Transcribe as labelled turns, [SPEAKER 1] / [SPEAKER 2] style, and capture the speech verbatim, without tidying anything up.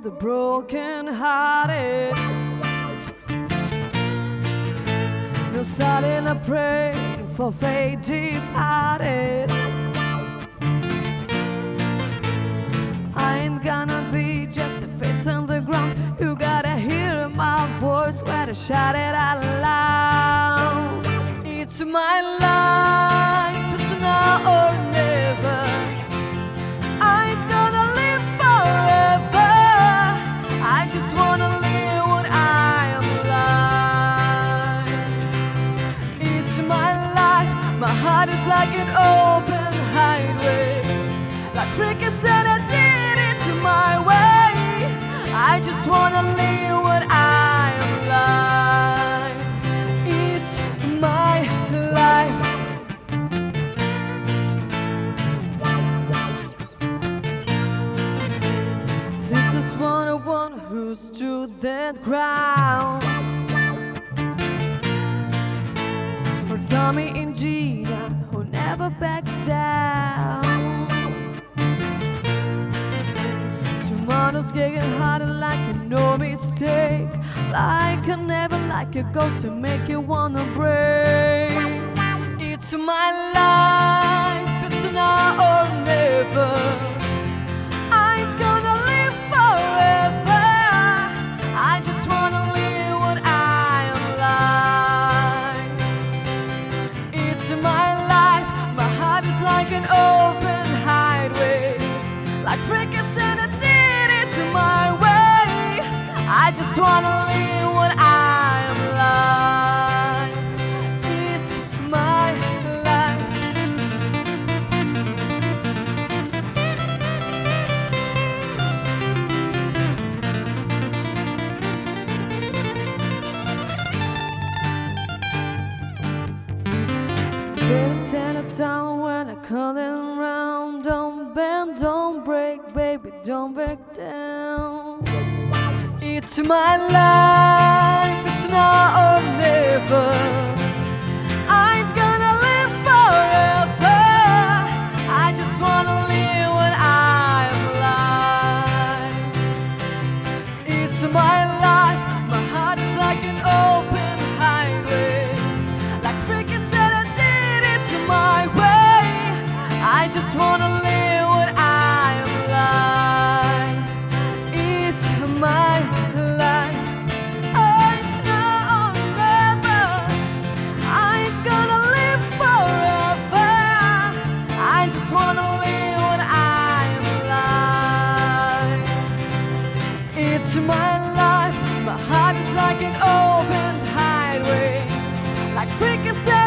[SPEAKER 1] the broken hearted. No silent a prayer for fate departed. I ain't gonna be just a face on the ground. You gotta hear my voice when I shout it out loud. It's my life, it's now or never. I ain't gonna live forever. I just wanna live when I am alive. It's my life, my heart is like an open highway. Like crickets said, I did it to my way. I just wanna live when I am alive. It's my life. This is one of one who stood that ground. For Tommy and Gina, who never backed down. Tomorrow's getting harder like a no mistake. Like a never, like a go to make you wanna break. It's my life, it's now or never. I ain't gonna live forever. I just wanna live when I am alive. It's my life, my heart is like an open highway. Like crickets and a my way. I just wanna live when I am alive. It's my life. Better stand it down when I call it around. Don't bend, don't break, baby, don't back down. It's my life, it's now or never. I ain't gonna live forever. I just wanna live when I am alive. It's my life, my heart is like an open highway. Like crickets said, I did it to my way. I just wanna live when I am alive. It's my life. Oh, it's now or never. I ain't gonna live forever. I just wanna live when I am alive. It's my life. My heart is like an open highway. Like crickets.